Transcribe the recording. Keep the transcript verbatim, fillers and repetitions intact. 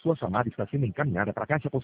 Sua chamada está sendo encaminhada para a caixa postal.